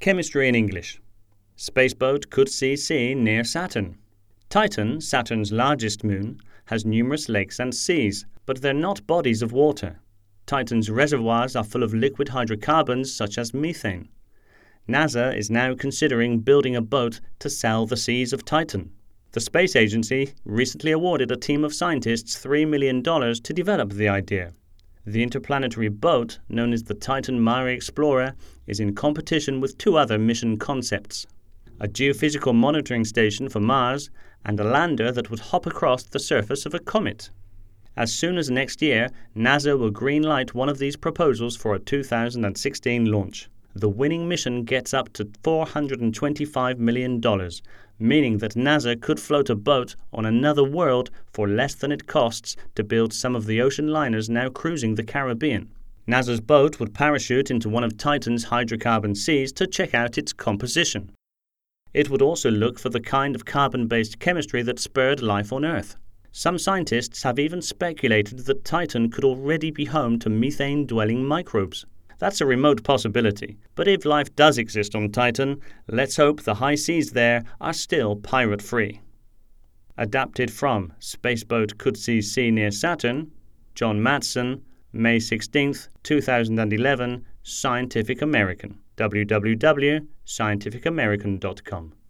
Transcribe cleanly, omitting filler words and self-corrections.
Chemistry in English. Spaceboat could see sea near Saturn. Titan, Saturn's largest moon, has numerous lakes and seas, but they're not bodies of water. Titan's reservoirs are full of liquid hydrocarbons such as methane. NASA is now considering building a boat to sail the seas of Titan. The space agency recently awarded a team of scientists $3 million to develop the idea. The interplanetary boat, known as the Titan Mare Explorer, is in competition with two other mission concepts: a geophysical monitoring station for Mars and a lander that would hop across the surface of a comet. As soon as next year, NASA will greenlight one of these proposals for a 2016 launch. The winning mission gets up to $425 million, meaning that NASA could float a boat on another world for less than it costs to build some of the ocean liners now cruising the Caribbean. NASA's boat would parachute into one of Titan's hydrocarbon seas to check out its composition. It would also look for the kind of carbon-based chemistry that spurred life on Earth. Some scientists have even speculated that Titan could already be home to methane-dwelling microbes. That's a remote possibility, but if life does exist on Titan, let's hope the high seas there are still pirate-free. Adapted from Spaceboat Could See Sea Near Saturn, John Matson, May 16, 2011, Scientific American, www.scientificamerican.com.